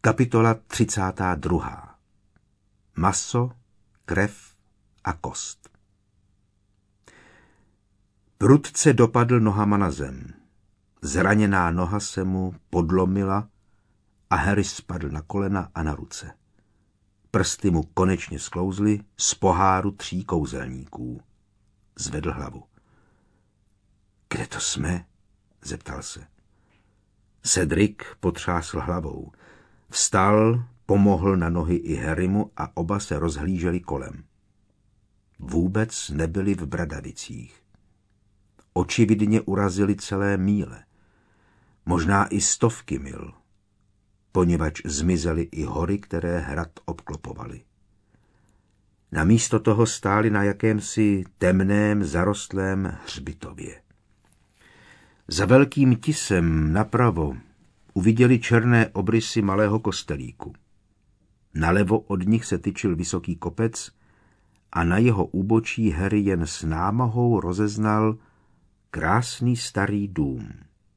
Kapitola 32. Maso, krev a kost. Prudce dopadl nohama na zem. Zraněná noha se mu podlomila a Harry spadl na kolena a na ruce. Prsty mu konečně sklouzly z poháru 3 kouzelníků. Zvedl hlavu. Kde to jsme? Zeptal se. Cedric potřásl hlavou. Vstal, pomohl na nohy i Harrymu a oba se rozhlíželi kolem. Vůbec nebyli v Bradavicích. Očividně urazili celé míle. Možná i 100 mil, poněvadž zmizely i hory, které hrad obklopovaly. Namísto toho stáli na jakémsi temném, zarostlém hřbitově. Za velkým tisem napravo uviděli černé obrysy malého kostelíku. Nalevo od nich se tyčil vysoký kopec a na jeho úbočí Harry jen s námahou rozeznal krásný starý dům.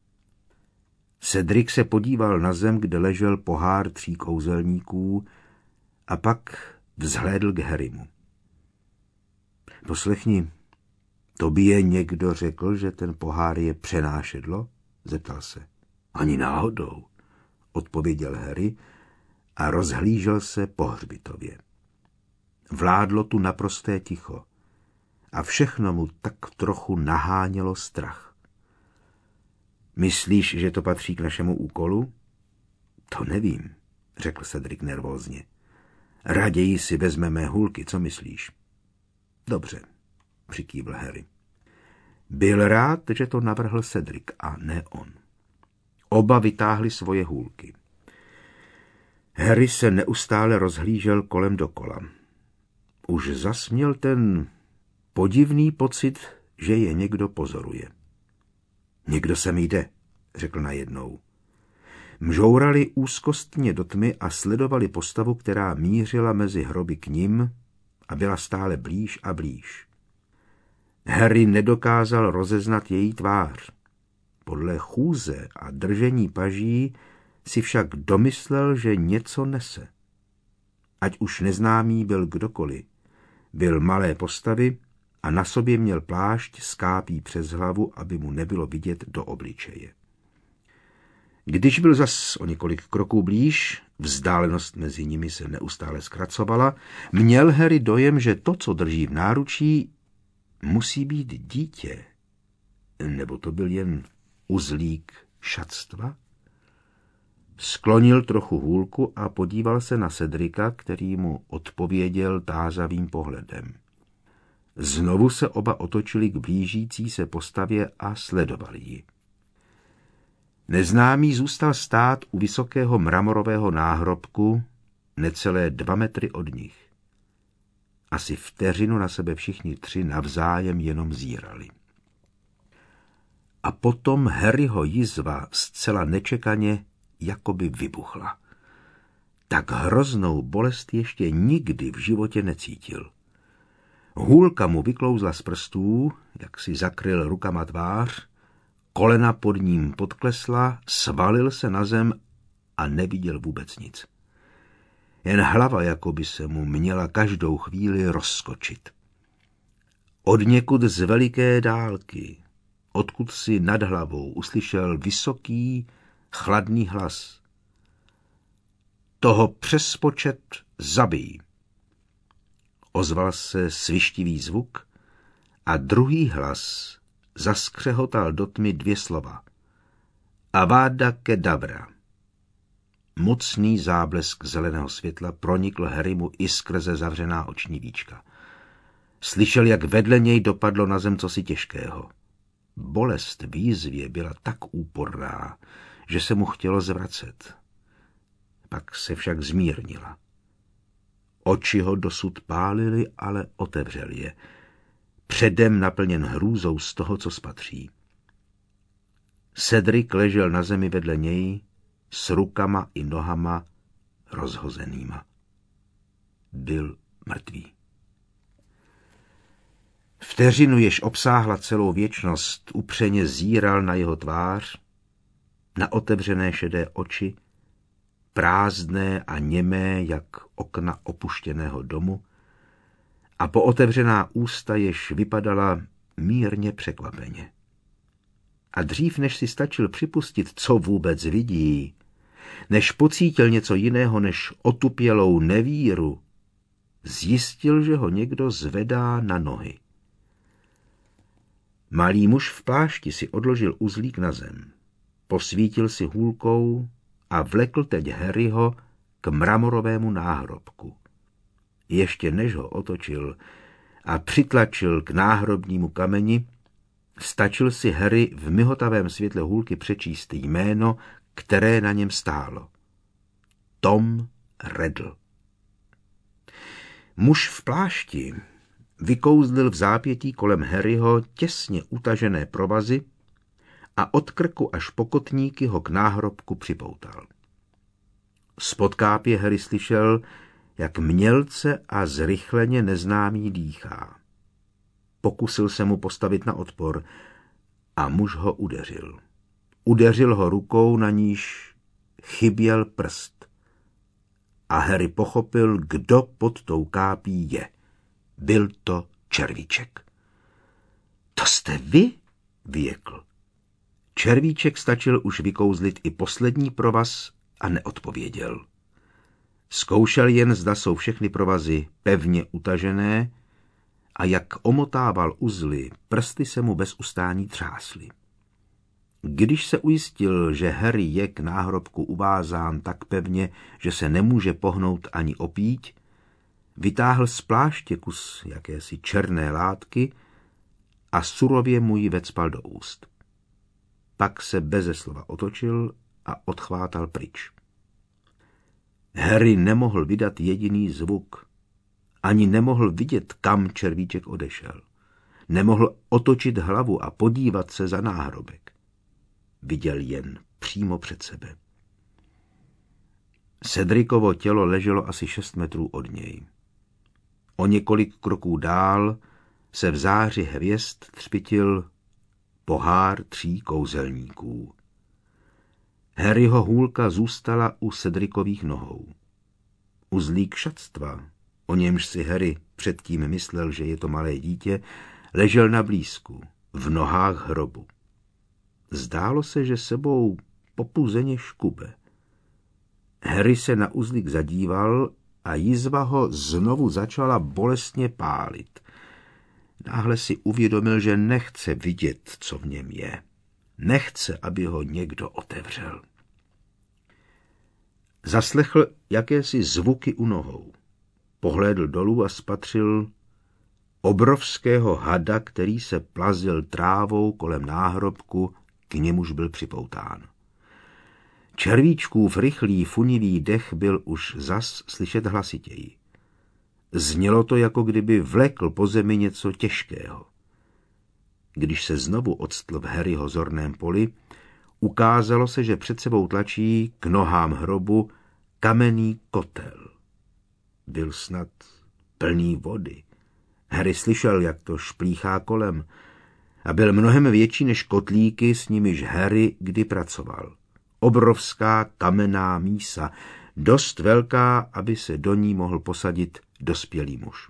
Cedric se podíval na zem, kde ležel pohár 3 kouzelníků, a pak vzhlédl k Harrymu. Poslechni, tobě někdo řekl, že ten pohár je přenášedlo? Zeptal se. Ani náhodou, odpověděl Harry a rozhlížel se po hřbitově. Vládlo tu naprosté ticho a všechno mu tak trochu nahánělo strach. Myslíš, že to patří k našemu úkolu? To nevím, řekl Cedric nervózně. Raději si vezmeme hůlky, co myslíš? Dobře, přikývl Harry. Byl rád, že to navrhl Cedric a ne on. Oba vytáhli svoje hůlky. Harry se neustále rozhlížel kolem dokola. Už zas měl ten podivný pocit, že je někdo pozoruje. Někdo sem jde, řekl najednou. Mžourali úzkostně do tmy a sledovali postavu, která mířila mezi hroby k nim a byla stále blíž a blíž. Harry nedokázal rozeznat její tvář. Podle chůze a držení paží si však domyslel, že něco nese. Ať už neznámý byl kdokoliv, byl malé postavy a na sobě měl plášť s kápí přes hlavu, aby mu nebylo vidět do obličeje. Když byl zas o několik kroků blíž, vzdálenost mezi nimi se neustále zkracovala, měl Harry dojem, že to, co drží v náručí, musí být dítě. Nebo to byl jen uzlík šatstva? Sklonil trochu hůlku a podíval se na Cedrica, který mu odpověděl tázavým pohledem. Znovu se oba otočili k blížící se postavě a sledovali ji. Neznámý zůstal stát u vysokého mramorového náhrobku necelé 2 metry od nich. Asi vteřinu na sebe všichni 3 navzájem jenom zírali. A potom Harryho jizva zcela nečekaně jakoby vybuchla. Tak hroznou bolest ještě nikdy v životě necítil. Hůlka mu vyklouzla z prstů, jak si zakryl rukama tvář, kolena pod ním podklesla, svalil se na zem a neviděl vůbec nic. Jen hlava jakoby se mu měla každou chvíli rozskočit. Odněkud z veliké dálky, odkud si nad hlavou uslyšel vysoký, chladný hlas. Toho přespočet zabij. Ozval se svištivý zvuk a druhý hlas zaskřehotal do tmy 2 slova. Avada kedavra. Mocný záblesk zeleného světla pronikl Harrymu i skrze zavřená oční víčka. Slyšel, jak vedle něj dopadlo na zem cosi těžkého. Bolest v jízvě byla tak úporná, že se mu chtělo zvracet. Pak se však zmírnila. Oči ho dosud pálily, ale otevřel je. Předem naplněn hrůzou z toho, co spatří. Cedric ležel na zemi vedle něj, s rukama i nohama rozhozenýma. Byl mrtvý. Vteřinu, jež obsáhla celou věčnost, upřeně zíral na jeho tvář, na otevřené šedé oči, prázdné a němé, jak okna opuštěného domu, a pootevřená ústa, jež vypadala mírně překvapeně. A dřív, než si stačil připustit, co vůbec vidí, než pocítil něco jiného než otupělou nevíru, zjistil, že ho někdo zvedá na nohy. Malý muž v plášti si odložil uzlík na zem, posvítil si hůlkou a vlekl teď Harryho k mramorovému náhrobku. Ještě než ho otočil a přitlačil k náhrobnímu kameni, stačil si Harry v mihotavém světle hůlky přečíst jméno, které na něm stálo. Tom Riddle. Muž v plášti vykouzlil v zápětí kolem Harryho těsně utažené provazy a od krku až po kotníky ho k náhrobku připoutal. Spod kápě Harry slyšel, jak mělce a zrychleně neznámý dýchá. Pokusil se mu postavit na odpor a muž ho udeřil. Udeřil ho rukou, na níž chyběl prst. A Harry pochopil, kdo pod tou kápí je. Byl to Červíček. To jste vy? Vyjekl. Červíček stačil už vykouzlit i poslední provaz a neodpověděl. Zkoušel jen, zda jsou všechny provazy pevně utažené, a jak omotával uzly, prsty se mu bez ustání třásly. Když se ujistil, že Harry je k náhrobku uvázán tak pevně, že se nemůže pohnout ani opít, vytáhl z pláště kus jakési černé látky a surově mu ji vecpal do úst. Pak se beze slova otočil a odchvátal pryč. Harry nemohl vydat jediný zvuk, ani nemohl vidět, kam Červíček odešel. Nemohl otočit hlavu a podívat se za náhrobek. Viděl jen přímo před sebe. Cedricovo tělo leželo asi 6 metrů od něj. O několik kroků dál se v záři hvězd třpitil pohár 3 kouzelníků. Harryho hůlka zůstala u Cedricových nohou. Uzlík šatstva, o němž si Harry předtím myslel, že je to malé dítě, ležel na blízku, v nohách hrobu. Zdálo se, že sebou popuzeně škube. Harry se na uzlík zadíval a jizva ho znovu začala bolestně pálit. Náhle si uvědomil, že nechce vidět, co v něm je. Nechce, aby ho někdo otevřel. Zaslechl jakési zvuky u nohou. Pohlédl dolů a spatřil obrovského hada, který se plazil trávou kolem náhrobku, k němuž byl připoután. Červíčkův rychlý funivý dech byl už zas slyšet hlasitěji. Znělo to, jako kdyby vlekl po zemi něco těžkého. Když se znovu octl v Harryho zorném poli, ukázalo se, že před sebou tlačí k nohám hrobu kamenný kotel. Byl snad plný vody. Harry slyšel, jak to šplíchá kolem, a byl mnohem větší než kotlíky, s nimiž Harry kdy pracoval. Obrovská kamenná mísa, dost velká, aby se do ní mohl posadit dospělý muž.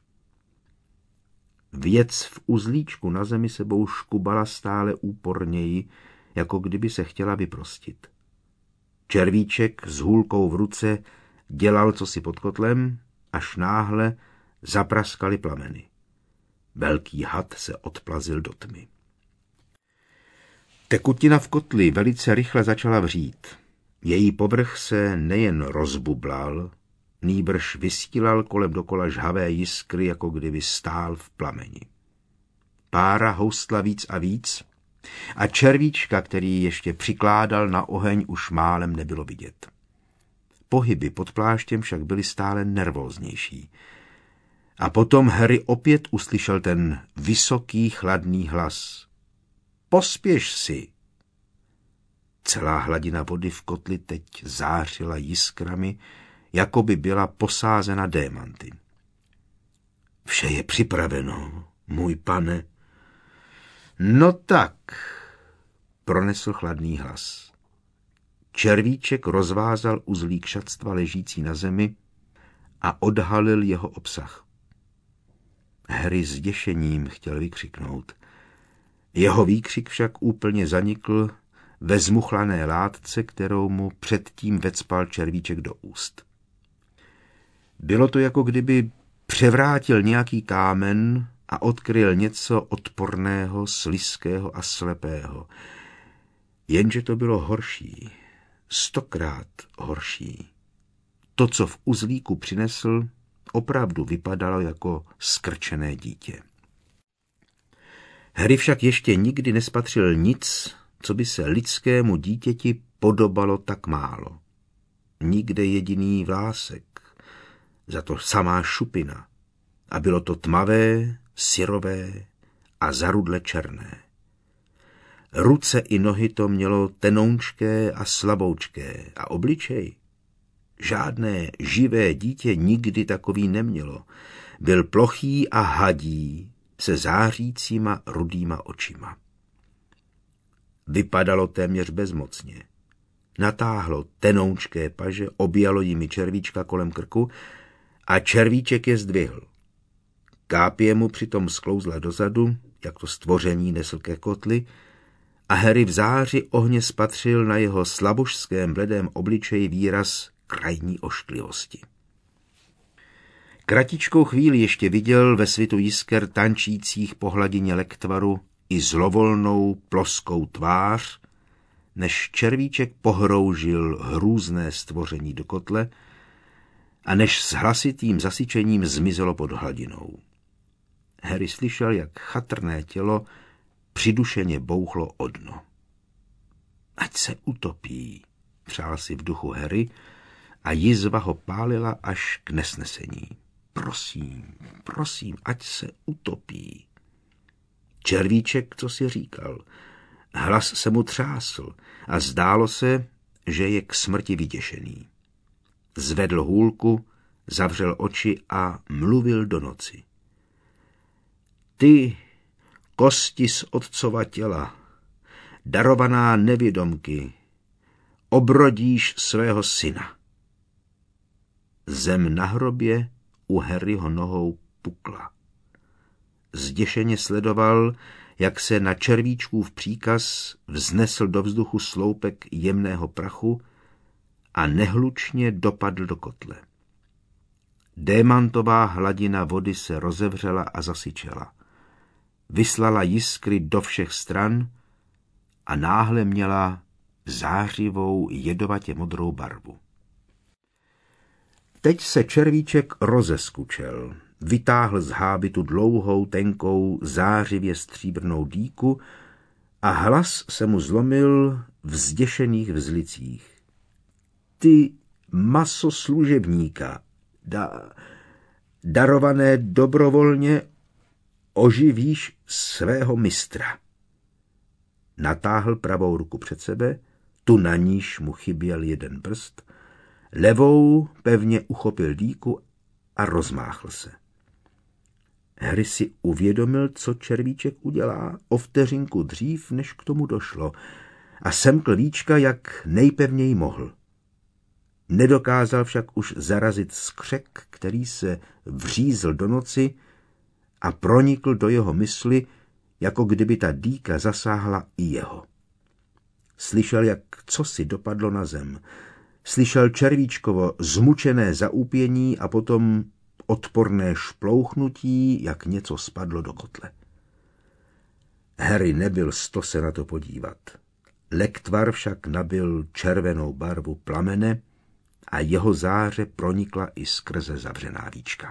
Věc v uzlíčku na zemi sebou škubala stále úporněji, jako kdyby se chtěla vyprostit. Červíček s hůlkou v ruce dělal cosi pod kotlem, až náhle zapraskaly plameny. Velký had se odplazil do tmy. Tekutina v kotli velice rychle začala vřít. Její povrch se nejen rozbublal, nýbrž vystílal kolem dokola žhavé jiskry, jako kdyby stál v plameni. Pára houstla víc a víc a červíčka, který ještě přikládal na oheň, už málem nebylo vidět. Pohyby pod pláštěm však byly stále nervóznější. A potom Harry opět uslyšel ten vysoký, chladný hlas. Pospěš si! Celá hladina vody v kotli teď zářila jiskrami, jako by byla posázena démanty. Vše je připraveno, můj pane. No tak, pronesl chladný hlas. červíček rozvázal uzlík šatstva ležící na zemi a odhalil jeho obsah. Harry s děšením chtěl vykřiknout. Jeho výkřik však úplně zanikl ve zmuchlané látce, kterou mu předtím vecpal červíček do úst. Bylo to, jako kdyby převrátil nějaký kámen a odkryl něco odporného, slizkého a slepého. Jenže to bylo horší, 100krát horší. To, co v uzlíku přinesl, opravdu vypadalo jako skrčené dítě. Harry však ještě nikdy nespatřil nic, co by se lidskému dítěti podobalo tak málo. Nikde jediný vlásek, za to samá šupina. A bylo to tmavé, syrové a zarudle černé. Ruce i nohy to mělo tenoučké a slaboučké a obličej. Žádné živé dítě nikdy takový nemělo. Byl plochý a hadí se zářícíma rudýma očima. Vypadalo téměř bezmocně. Natáhlo tenoučké paže, objalo jimi červíčka kolem krku a červíček je zdvihl. Kápě mu přitom sklouzla dozadu, jak to stvoření nesl ke kotli, a Harry v záři ohně spatřil na jeho slabožském bledém obličeji výraz krajní ošklivosti. Kratičkou chvíli ještě viděl ve svitu jisker tančících po hladině lektvaru i zlovolnou ploskou tvář, než červíček pohroužil hrůzné stvoření do kotle a než s hlasitým zasyčením zmizelo pod hladinou. Harry slyšel, jak chatrné tělo přidušeně bouchlo o dno. Ať se utopí, přál si v duchu Harry a jizva ho pálila až k nesnesení. Prosím, ať se utopí. Červíček, co si říkal, hlas se mu třásl a zdálo se, že je k smrti vyděšený. Zvedl hůlku, zavřel oči a mluvil do noci. Ty, kosti z otcova těla, darovaná nevědomky, obrodíš svého syna. Zem na hrobě u Harryho nohou pukla. Zděšeně sledoval, jak se na červíčkův příkaz vznesl do vzduchu sloupek jemného prachu a nehlučně dopadl do kotle. Démantová hladina vody se rozevřela a zasyčela. Vyslala jiskry do všech stran a náhle měla zářivou jedovatě modrou barvu. Teď se červíček rozeskučel, vytáhl z hábitu dlouhou, tenkou, zářivě stříbrnou dýku a hlas se mu zlomil v zděšených vzlicích. Ty maso služebníka, darované dobrovolně, oživíš svého mistra. Natáhl pravou ruku před sebe, tu na níž mu chyběl jeden prst, levou pevně uchopil dýku a rozmáchl se. Harry si uvědomil, co červíček udělá o vteřinku dřív, než k tomu došlo, a semkl víčka, jak nejpevněji mohl. Nedokázal však už zarazit skřek, který se vřízl do noci a pronikl do jeho mysli, jako kdyby ta dýka zasáhla i jeho. Slyšel, jak cosi dopadlo na zem. Slyšel červíčkovo zmučené zaúpění a potom odporné šplouchnutí, jak něco spadlo do kotle. Harry nebyl sto se na to podívat. Lektvar však nabyl červenou barvu plamene a jeho záře pronikla i skrze zavřená víčka.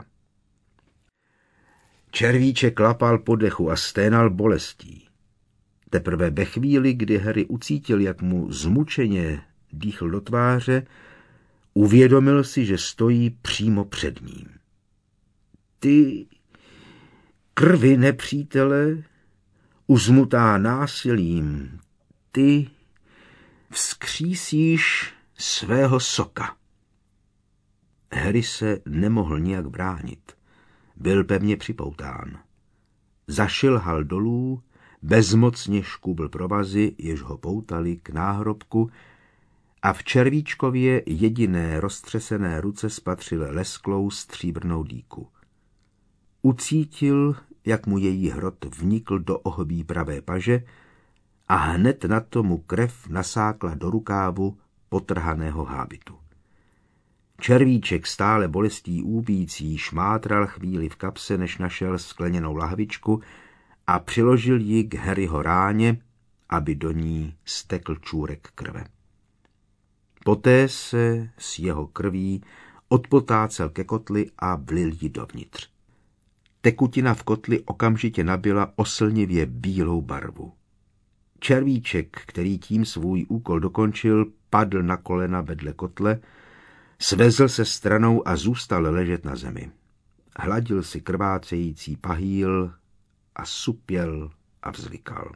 Červíček klapal po dechu a sténal bolestí. Teprve ve chvíli, kdy Harry ucítil, jak mu zmučeně dýchl do tváře, uvědomil si, že stojí přímo před ním. Ty krvi nepřítele, uzmutá násilím, ty vzkřísíš svého soka. Harry se nemohl nijak bránit. Byl pevně připoután. Zašilhal dolů, bezmocně škubl provazy, jež ho poutali k náhrobku, a v Červíčkově jediné roztřesené ruce spatřil lesklou stříbrnou dýku. Ucítil, jak mu její hrot vnikl do ohlbí pravé paže a hned na to mu krev nasákla do rukávu potrhaného hábitu. Červíček stále bolestí úbící šmátral chvíli v kapse, než našel skleněnou lahvičku a přiložil ji k Harryho ráně, aby do ní stekl čůrek krve. Poté se s jeho krví odpotácel ke kotli a vlil ji dovnitř. Tekutina v kotli okamžitě nabyla oslnivě bílou barvu. Červíček, který tím svůj úkol dokončil, padl na kolena vedle kotle, svezl se stranou a zůstal ležet na zemi. Hladil si krvácející pahýl a supěl a vzlikal.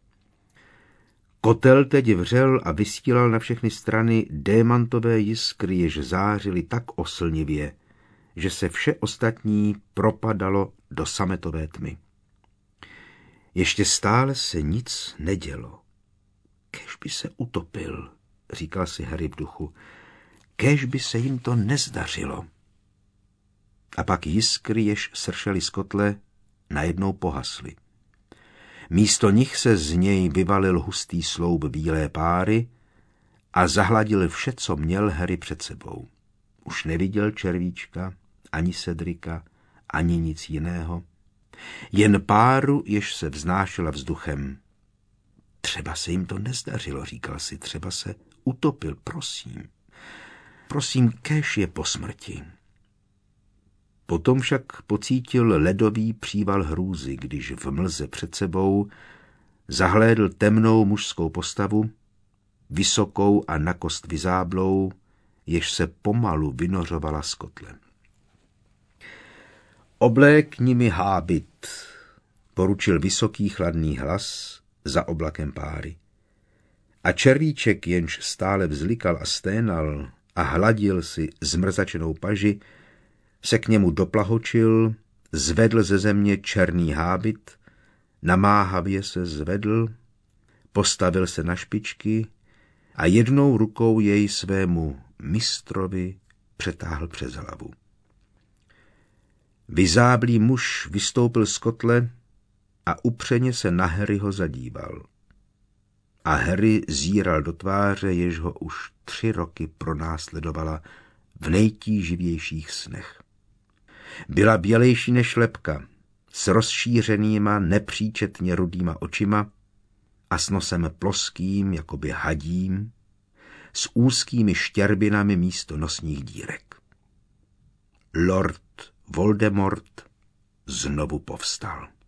Kotel teď vřel a vystílal na všechny strany démantové jiskry, jež zářily tak oslnivě, že se vše ostatní propadalo do sametové tmy. Ještě stále se nic nedělo. Kéž by se utopil, říkal si Harry v duchu. Kéž by se jim to nezdařilo. A pak jiskry, jež sršely z kotle, najednou pohasly. Místo nich se z něj vyvalil hustý sloup bílé páry a zahladil vše, co měl Harry před sebou. Už neviděl Červíčka, ani Cedrika, ani nic jiného. Jen páru, jež se vznášela vzduchem. Třeba se jim to nezdařilo, říkal si, třeba se utopil, prosím. Prosím, kéž je po smrti. Potom však pocítil ledový příval hrůzy, když v mlze před sebou zahlédl temnou mužskou postavu, vysokou a na kost vyzáblou, jež se pomalu vynořovala z kotle. Oblékni mi hábit, poručil vysoký chladný hlas za oblakem páry. A Červíček, jenž stále vzlikal a sténal a hladil si zmrzačenou paži, se k němu doplahočil, zvedl ze země černý hábit, namáhavě se zvedl, postavil se na špičky a jednou rukou jej svému mistrovi přetáhl přes hlavu. Vyzáblý muž vystoupil z kotle a upřeně se na Harryho zadíval. A Harry zíral do tváře, jež ho už 3 roky pronásledovala v nejtíživějších snech. Byla bělejší než lebka, s rozšířenýma nepříčetně rudýma očima a s nosem ploským, jakoby hadím, s úzkými štěrbinami místo nosních dírek. Lord Voldemort znovu povstal.